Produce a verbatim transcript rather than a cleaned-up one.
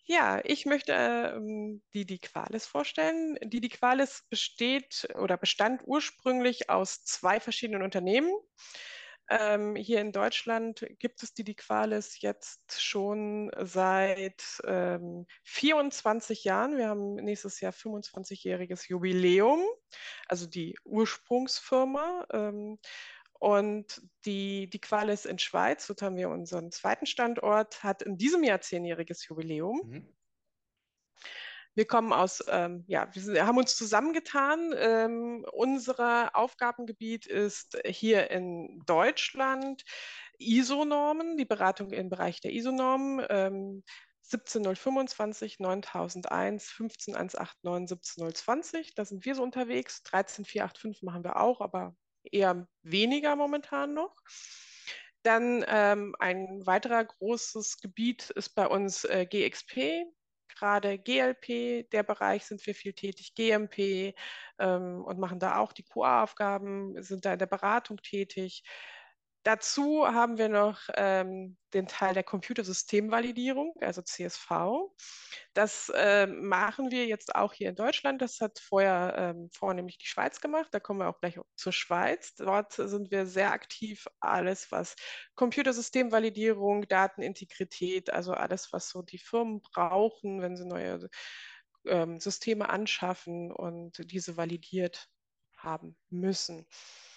Ja, ich möchte ähm, die die Qualis vorstellen. Die die Qualis besteht oder bestand ursprünglich aus zwei verschiedenen Unternehmen. Ähm, hier in Deutschland gibt es die die Qualis jetzt schon seit ähm, vierundzwanzig Jahren. Wir haben nächstes Jahr fünfundzwanzig-jähriges Jubiläum, also die Ursprungsfirma. Ähm, und die, die Qualis in Schweiz, dort haben wir unseren zweiten Standort, hat in diesem Jahr zehnjähriges Jubiläum. Mhm. Wir kommen aus, ähm, ja, wir sind, haben uns zusammengetan. Ähm, unser Aufgabengebiet ist hier in Deutschland I S O-Normen, die Beratung im Bereich der I S O-Normen. Ähm, siebzehn null fünfundzwanzig, neuntausendeins, fünfzehn eins acht neun, siebzehn null zwanzig, da sind wir so unterwegs. dreizehn vierhundertfünfundachtzig machen wir auch, aber eher weniger momentan noch. Dann ähm, ein weiterer großes Gebiet ist bei uns äh, G X P, gerade G L P, der Bereich sind wir viel tätig, G M P ähm, und machen da auch die Q A-Aufgaben, sind da in der Beratung tätig. Dazu haben wir noch ähm, den Teil der Computersystemvalidierung, also C S V. Das äh, machen wir jetzt auch hier in Deutschland. Das hat vorher ähm, vornehmlich die Schweiz gemacht. Da kommen wir auch gleich zur Schweiz. Dort sind wir sehr aktiv. Alles, was Computersystemvalidierung, Datenintegrität, also alles, was so die Firmen brauchen, wenn sie neue ähm, Systeme anschaffen und diese validiert haben müssen.